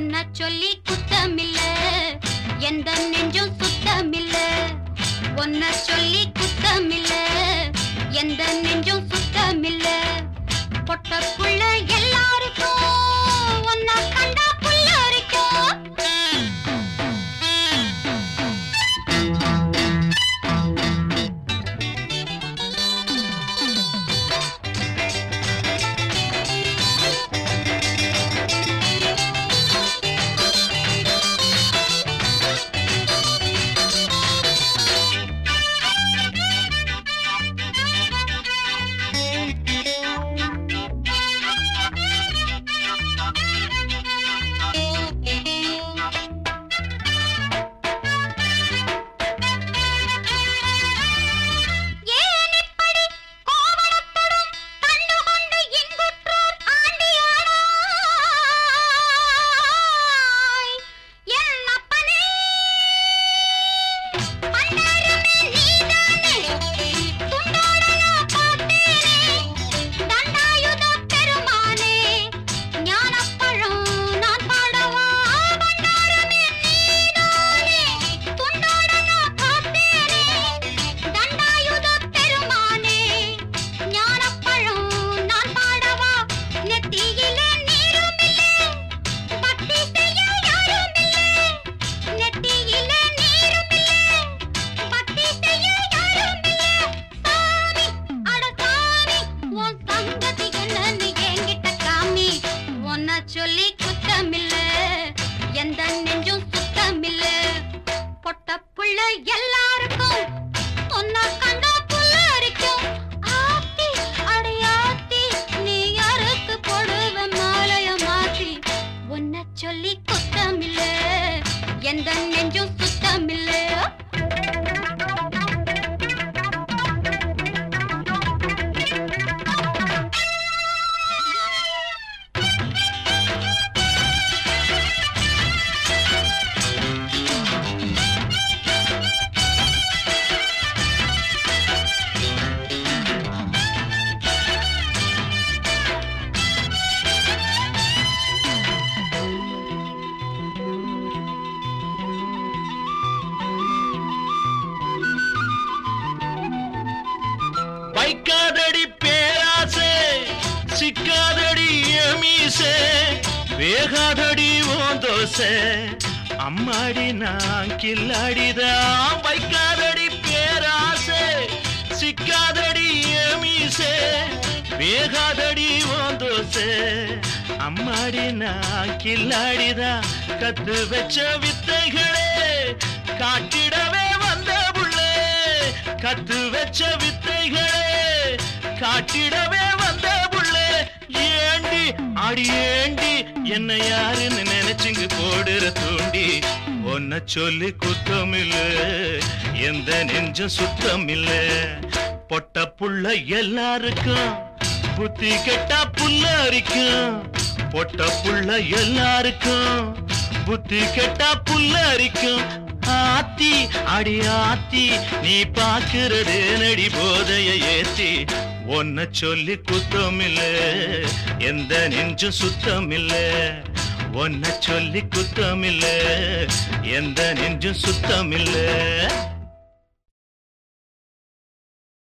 ஒன்ன சொல்லி குத்தமில்ல, எந்த நெஞ்சும் சுத்தமில்ல. ஒன்ன சொல்லி குத்தமில்ல, எந்த நெஞ்சும் சுத்தமில்ல. பொட்ட புள்ள எல்லாருக்கும் ஒன்ன கண்டா புள்ள அரிக்கும். சொல்லி குத்தமில்ல, எந்த நெஞ்சும் சுத்தமில்ல. பொட்ட புள்ள எல்லாருக்கும் ஒன்ன கண்டா புள்ள அரிக்கும். ஆத்தி அடையாத்தி நீ யாருக்கு போடுவ மாலைய மாத்தி. ஒன்ன சொல்லி குத்தமில்ல, எந்த நெஞ்சும் சுத்தமில்ல. வைக்காதடி பேராசே, சிக்காதடி மீசே, வேகாதடி ஓந்தோசை, அம்மாடி நான் கில்லாடிதான். வைக்காதடி பேராசே, சிக்காதடி மீசே, வேகாதடி ஓந்தோசை, அம்மாடி நான் கில்லாடிதான். கத்து வச்ச வித்தைகளே காட்டிடவே வந்த புள்ளே, கத்து வச்ச வித்தைகளே காட்டிடவே வந்த புள்ளே. ஏண்டி அடி ஏண்டி என்ன யாருன்னு நினைச்சுங்க போடுற தூண்டி. ஒன்ன சொல்லி குத்தமில்ல, எந்த நெஞ்சும் சுத்தமில்ல. பொட்ட புள்ள எல்லாருக்கும் புத்தி கெட்டா புல்ல அரிக்கும். பொட்ட புள்ள எல்லாருக்கும் புத்தி கெட்டா புல்ல அரிக்கும். ஆத்தி அடி ஆத்தி நீ பாக்குறது நடி போதைய ஏத்தி. ஒன்ன சொல்லி குத்தமில்ல, எந்த நெஞ்சும் சுத்தமில்ல. ஒன்ன சொல்லி குத்தமில்ல, எந்த நெஞ்சும் சுத்தமில்ல.